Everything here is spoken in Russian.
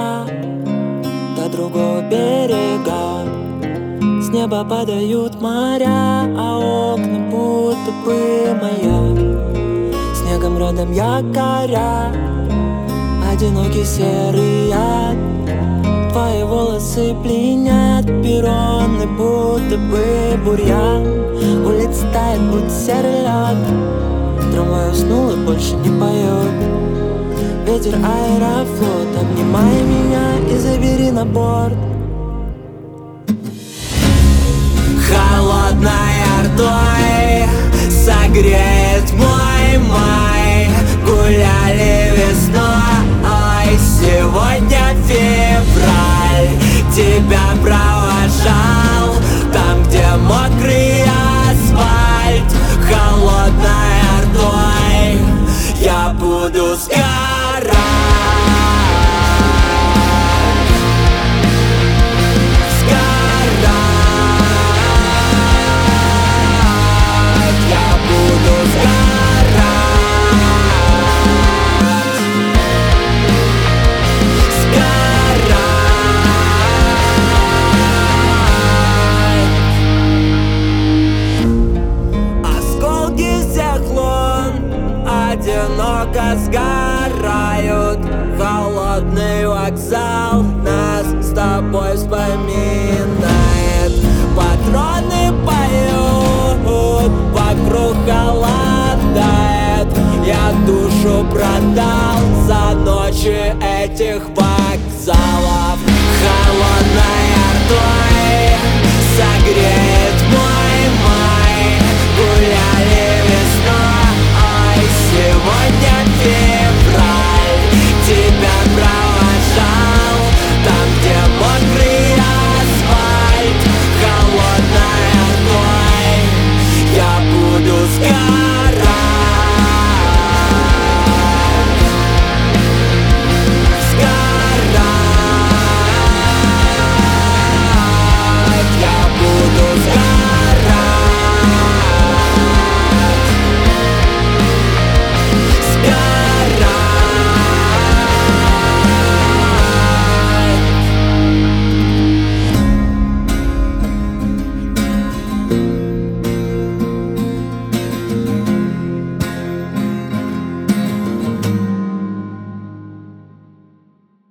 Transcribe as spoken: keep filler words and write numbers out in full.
я до другого берега. С неба падают моря, а окна будто бы моя. Снегом родом якоря, одинокий серый я. Твои волосы пленят, перроны будто бы бурьян. Улица тает, будто серый лед. Трамвай уснул и больше не поет. Ветер аэрофлот, обнимай меня и забери на борт. Холодной ордой согреет мой май. Гуляли весной, сегодня февраль. Тебя провожал там, где мокрый асфальт. Холодной ордой я буду сгорать. Одиноко сгорают. Холодный вокзал нас с тобой вспоминает. Патроны поют, вокруг холодает. Я душу продал за ночи этих бар.